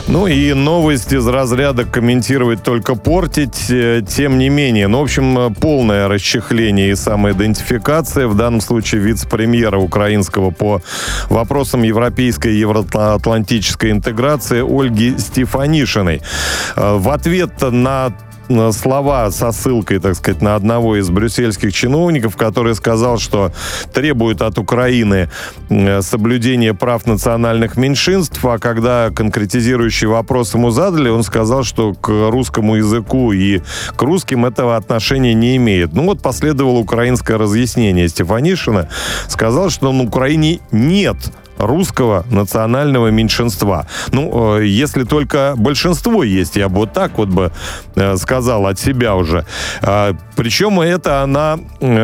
Ну и новость из разряда комментировать только портить, тем не менее. Ну, в общем, полное расчехление и самоидентификация. В данном случае вице-премьера украинского по вопросам европейской и евроатлантической интеграции Ольги Стефанишиной. В ответ на слова со ссылкой, так сказать, на одного из брюссельских чиновников, который сказал, что требует от Украины соблюдения прав национальных меньшинств, а когда конкретизирующий вопрос ему задали, он сказал, что к русскому языку и к русским этого отношения не имеет. Ну вот последовало украинское разъяснение. Стефанишина сказал, что на Украине нет русского национального меньшинства. Ну, если только большинство есть, я бы вот так вот бы сказал от себя уже. Причем это она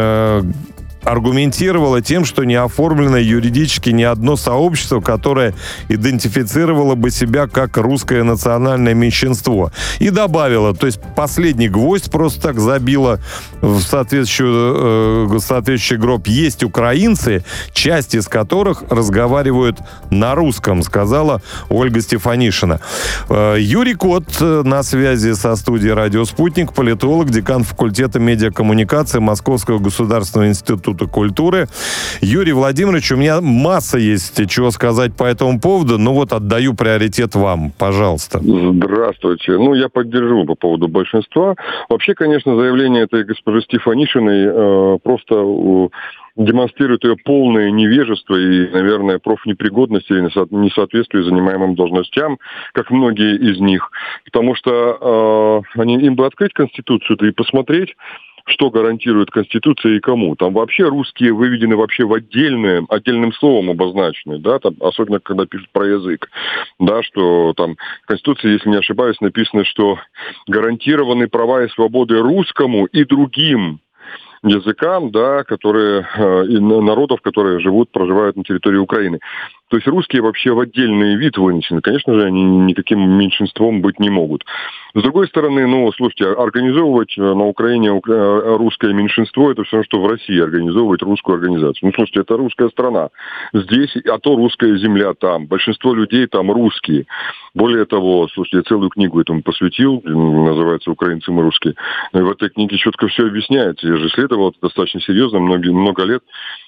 аргументировала тем, что не оформлено юридически ни одно сообщество, которое идентифицировало бы себя как русское национальное меньшинство. И добавила, то есть последний гвоздь просто так забила в соответствующий гроб. Есть украинцы, часть из которых разговаривают на русском, сказала Ольга Стефанишина. Юрий Кот на связи со студией «Радио Спутник», политолог, декан факультета медиакоммуникации Московского государственного института культуры. Юрий Владимирович, у меня масса есть чего сказать по этому поводу, но вот отдаю приоритет вам. Пожалуйста. Здравствуйте. Ну, я поддержу по поводу большинства. Вообще, конечно, заявление этой госпожи Стефанишиной просто демонстрирует ее полное невежество и, наверное, профнепригодность или несоответствие занимаемым должностям, как многие из них. Потому что им бы открыть Конституцию и посмотреть, что гарантирует Конституция и кому. Там вообще русские выведены вообще в отдельным словом обозначены, да, там, особенно когда пишут про язык, да, что там в Конституции, если не ошибаюсь, написано, что гарантированы права и свободы русскому и другим языкам, да, которые и народов, которые проживают на территории Украины. То есть русские вообще в отдельный вид вынесены. Конечно же, они никаким меньшинством быть не могут. С другой стороны, слушайте, организовывать на Украине русское меньшинство, это все равно, что в России организовывать русскую организацию. Слушайте, это русская страна. Здесь, а то русская земля там. Большинство людей там русские. Более того, слушайте, я целую книгу этому посвятил, называется «Украинцы мы русские». И в этой книге четко все объясняется. Я же исследовал это достаточно серьезно, много лет,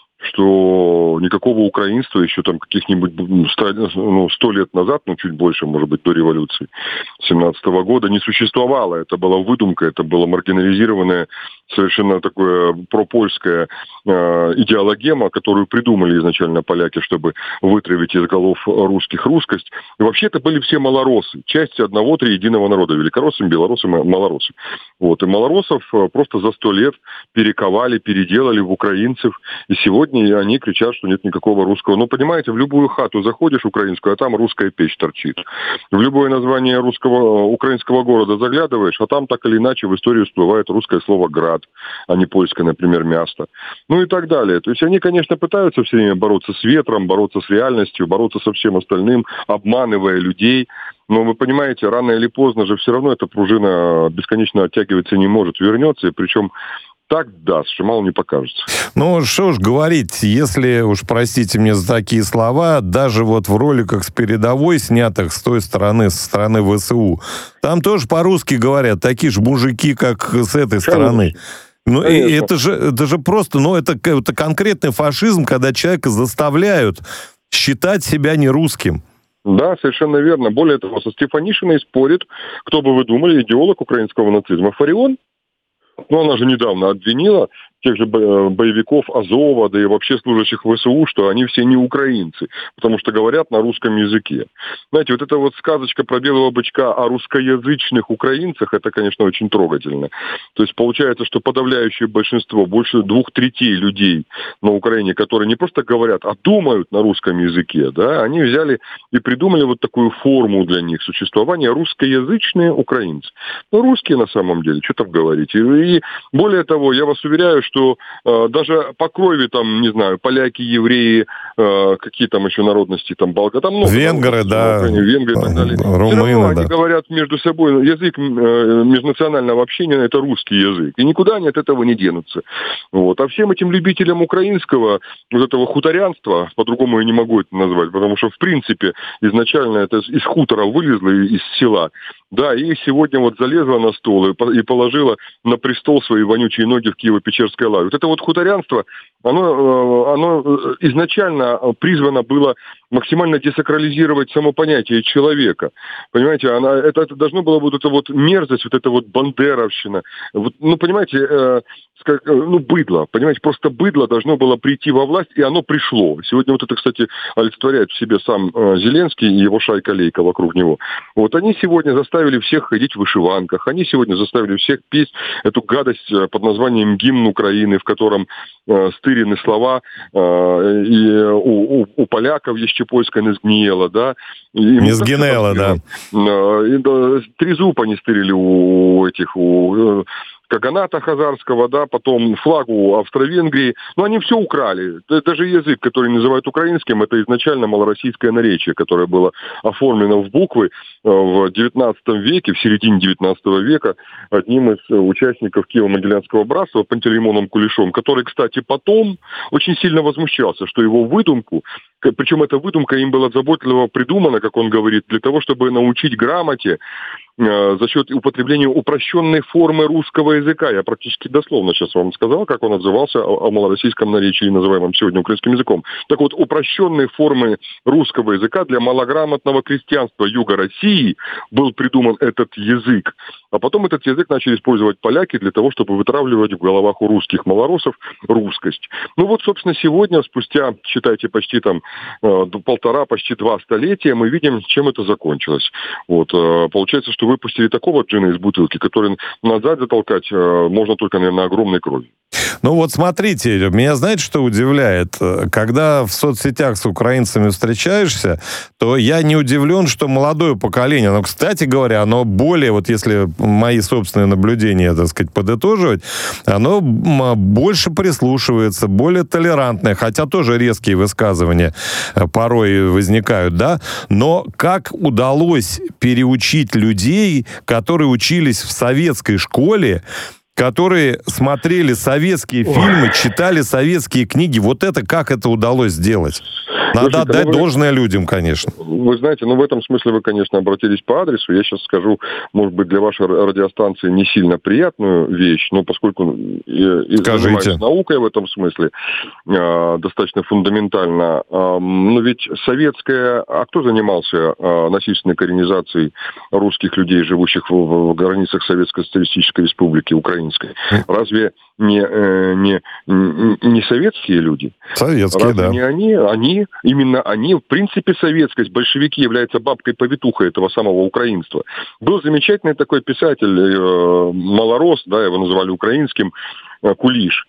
что никакого украинства еще там каких-нибудь 100 лет назад, чуть больше, может быть, до революции 17-го года не существовало. Это была выдумка, это было маргинализированное, совершенно такое пропольская идеологема, которую придумали изначально поляки, чтобы вытравить из голов русских русскость. И вообще это были все малороссы, части одного триединого народа, великороссы, белоруссы, малороссы. Вот. И малороссов просто за 100 лет перековали, переделали в украинцев, и сегодня они кричат, что нет никакого русского. Но, понимаете, в любую хату заходишь украинскую, а там русская печь торчит. В любое название украинского города заглядываешь, а там так или иначе в историю всплывает русское слово «град», а не польское, например, «място». Ну и так далее. То есть они, конечно, пытаются все время бороться с ветром, бороться с реальностью, бороться со всем остальным, обманывая людей. Но вы понимаете, рано или поздно же все равно эта пружина бесконечно оттягиваться не может, вернется, и причем так даст, что мало не покажется. Ну, что уж говорить, если уж, простите мне за такие слова, даже вот в роликах с передовой, снятых с той стороны, со стороны ВСУ, там тоже по-русски говорят, такие же мужики, как с этой стороны. Ну, и это же просто, это конкретный фашизм, когда человека заставляют считать себя нерусским. Да, совершенно верно. Более того, со Стефанишиной спорит, кто бы вы думали, идеолог украинского нацизма Фарион. Она же недавно обвинила тех же боевиков Азова, да и вообще служащих ВСУ, что они все не украинцы, потому что говорят на русском языке. Знаете, вот эта вот сказочка про белого бычка о русскоязычных украинцах, это, конечно, очень трогательно. То есть получается, что подавляющее большинство, больше 2/3 людей на Украине, которые не просто говорят, а думают на русском языке, да, они взяли и придумали вот такую форму для них существования — русскоязычные украинцы. Но русские на самом деле, что там говорить. И более того, я вас уверяю, что даже по крови, там, не знаю, поляки, евреи, какие там еще народности, там, там много. Венгры, да. Венгры и так далее. Румыны, все равно да. они говорят между собой, язык межнационального общения – это русский язык. И никуда они от этого не денутся. Вот. А всем этим любителям украинского, вот этого хуторянства, по-другому я не могу это назвать, потому что, в принципе, изначально это из хутора вылезло, из села, да, и сегодня вот залезла на стол и положила на престол свои вонючие ноги в Киево-Печерской лавре. Вот это вот хуторянство, оно изначально призвано было максимально десакрализировать само понятие человека. Понимаете, это должно было вот эта вот мерзость, вот эта вот бандеровщина. Вот, ну, понимаете, быдло. Понимаете, просто быдло должно было прийти во власть, и оно пришло. Сегодня вот это, кстати, олицетворяет в себе сам Зеленский и его шайка-лейка вокруг него. Вот они сегодня заставили всех ходить в вышиванках, они сегодня заставили всех петь эту гадость под названием «Гимн Украины», в котором стырены слова, и у поляков еще польская не сгниела, да. Не сгинела, да. Трезуб они стырили у Каганата хазарского, да, потом флагу Австро-Венгрии. Но они все украли. Даже язык, который называют украинским, это изначально малороссийское наречие, которое было оформлено в буквы в XIX веке, в середине XIX века, одним из участников Киево-Могилянского братства Пантелеймоном Кулешом, который, кстати, потом очень сильно возмущался, что его выдумку, причем эта выдумка им была заботливо придумана, как он говорит, для того, чтобы научить грамоте за счет употребления упрощенной формы русского языка. Я практически дословно сейчас вам сказал, как он отзывался о малороссийском наречии, называемом сегодня украинским языком. Так вот, упрощенной формы русского языка для малограмотного крестьянства Юга России был придуман этот язык. А потом этот язык начали использовать поляки для того, чтобы вытравливать в головах у русских малороссов русскость. Ну вот, собственно, сегодня, спустя, считайте, почти там почти 2 столетия, мы видим, чем это закончилось. Вот, получается, что выпустили такого джина из бутылки, который назад затолкать можно только, наверное, огромной кровью. Ну вот смотрите, меня знаете, что удивляет? Когда в соцсетях с украинцами встречаешься, то я не удивлен, что молодое поколение, но, кстати говоря, оно более, вот если мои собственные наблюдения, так сказать, подытоживать, оно больше прислушивается, более толерантное, хотя тоже резкие высказывания порой возникают, да? Но как удалось переучить людей, которые учились в советской школе, которые смотрели советские фильмы, читали советские книги. Вот это, как это удалось сделать? Надо отдать должное людям, конечно. Вы знаете, в этом смысле вы, конечно, обратились по адресу. Я сейчас скажу, может быть, для вашей радиостанции не сильно приятную вещь, но поскольку я занимаюсь наукой в этом смысле, достаточно фундаментально. Но ведь советская... А кто занимался насильственной коренизацией русских людей, живущих в границах Советской Социалистической Республики Украинской? Разве не советские люди? Советские, да. Не они? Именно они, в принципе, советскость. Большевики являются бабкой-повитухой этого самого украинства. Был замечательный такой писатель, малорос, да, его называли украинским, Кулиш.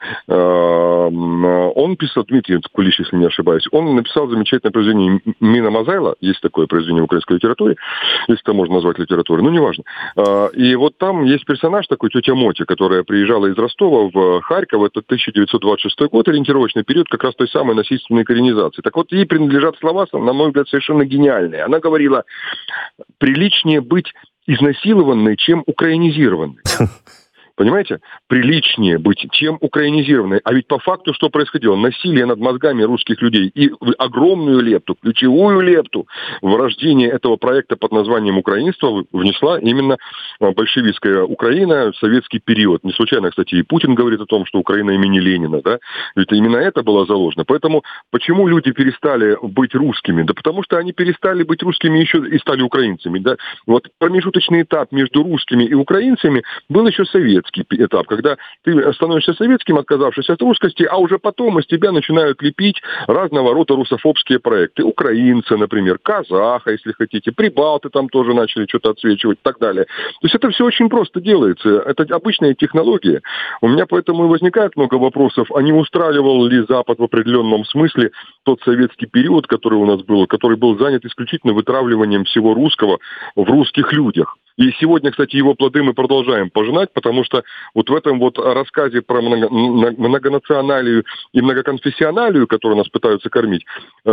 Он писал, Дмитрий Кулиш, если не ошибаюсь, он написал замечательное произведение «Мина Мазайла», есть такое произведение в украинской литературе, если это можно назвать литературой, неважно. И вот там есть персонаж такой, тетя Мотя, которая приезжала из Ростова в Харьков, это 1926 год, ориентировочный период как раз той самой насильственной коренизации. Так вот, ей принадлежат слова, на мой взгляд, совершенно гениальные. Она говорила, приличнее быть изнасилованной, чем украинизированной. Понимаете? Приличнее быть, чем украинизированной. А ведь по факту что происходило? Насилие над мозгами русских людей и огромную лепту, ключевую лепту в рождение этого проекта под названием «Украинство» внесла именно большевистская Украина в советский период. Не случайно, кстати, и Путин говорит о том, что Украина имени Ленина, да? Ведь именно это было заложено. Поэтому почему люди перестали быть русскими? Да потому что они перестали быть русскими еще и стали украинцами, да? Вот промежуточный этап между русскими и украинцами был еще советский этап, когда ты становишься советским, отказавшись от русскости, а уже потом из тебя начинают лепить разного рода русофобские проекты. Украинцы, например, казаха, если хотите, прибалты там тоже начали что-то отсвечивать и так далее. То есть это все очень просто делается. Это обычная технология. У меня поэтому и возникает много вопросов, а не устраивал ли Запад в определенном смысле тот советский период, который у нас был, который был занят исключительно вытравливанием всего русского в русских людях. И сегодня, кстати, его плоды мы продолжаем пожинать, потому что вот в этом вот рассказе про многонационалию и многоконфессионалию, которую нас пытаются кормить,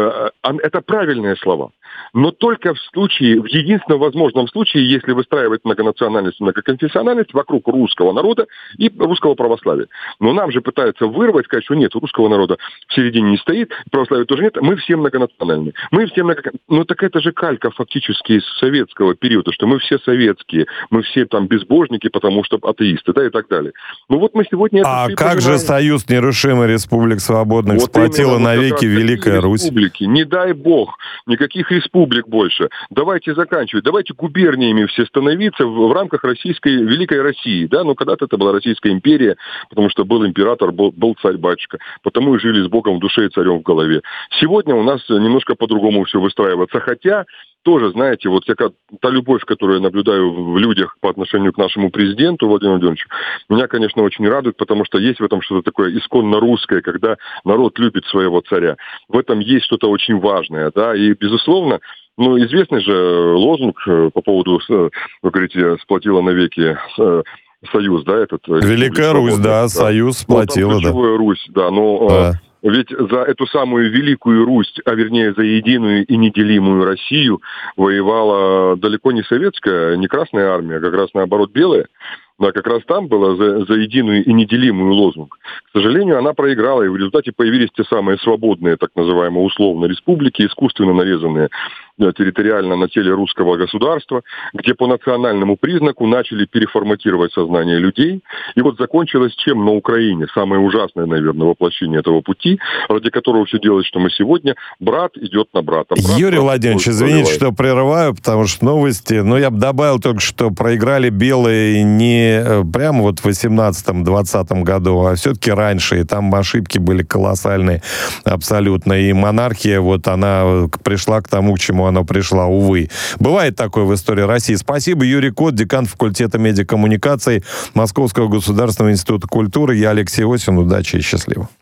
это правильные слова. Но только в единственном возможном случае, если выстраивать многонациональность и многоконфессиональность вокруг русского народа и русского православия. Но нам же пытаются вырвать, сказать, что нет, русского народа в середине не стоит, православия тоже нет, мы все многонациональные. Ну так это же калька фактически из советского периода, что мы все советские, мы все там безбожники, потому что атеисты, да, и так далее. Ну вот мы сегодня... А как же Союз нерушимых республик свободных вот сплотила навеки Великая Русь? Не дай бог, никаких республик больше. Давайте заканчивать, давайте губерниями все становиться в рамках российской, Великой России, да, ну когда-то это была Российская империя, потому что был император, был царь-батюшка, потому и жили с Богом в душе и царем в голове. Сегодня у нас немножко по-другому все выстраивается, хотя тоже, знаете, вот та любовь, которую я наблюдаю в людях по отношению к нашему президенту Владимиру Владимировичу, меня, конечно, очень радует, потому что есть в этом что-то такое исконно русское, когда народ любит своего царя. В этом есть что-то очень важное, да, и, безусловно, ну, известный же лозунг по поводу, вы говорите, сплотила навеки Союз, да, этот... Великая Русь, да, Союз сплотила, ну, там Русь, да, но... Да. Ведь за эту самую Великую Русь, а вернее за единую и неделимую Россию воевала далеко не советская, не Красная Армия, а как раз наоборот белая. Да, как раз там было за единую и неделимую лозунг. К сожалению, она проиграла, и в результате появились те самые свободные, так называемые условно республики, искусственно нарезанные территориально на теле русского государства, где по национальному признаку начали переформатировать сознание людей. И вот закончилось чем на Украине? Самое ужасное, наверное, воплощение этого пути, ради которого все делает, что мы сегодня, брат идет на брата. Юрий Владимирович, извините, что прерываю, потому что новости, но я бы добавил только, что проиграли белые не прямо вот в 18-20 году, а все-таки раньше, и там ошибки были колоссальные абсолютно, и монархия, вот она пришла к тому, к чему она пришла, увы. Бывает такое в истории России. Спасибо, Юрий Кот, декан факультета медиакоммуникаций Московского государственного института культуры. Я Алексей Осин. Удачи и счастливо.